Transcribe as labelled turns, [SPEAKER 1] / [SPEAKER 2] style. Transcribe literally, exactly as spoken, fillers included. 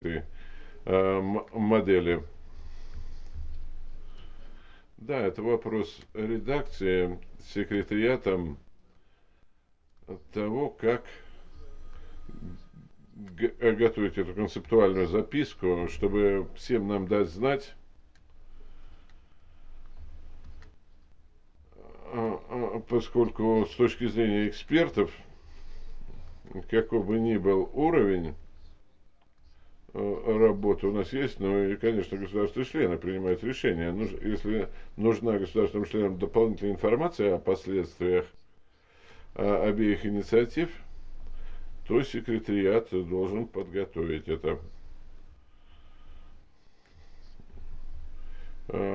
[SPEAKER 1] э, м- модели. Да, это вопрос редакции секретариатом того, как г- готовить эту концептуальную записку, чтобы всем нам дать знать, а, а, поскольку с точки зрения экспертов, какой бы ни был уровень э, работы у нас есть, ну и, конечно, государственные члены принимают решения. Нуж- Если нужна государственным членам дополнительная информация о последствиях а, обеих инициатив, то секретариат должен подготовить это.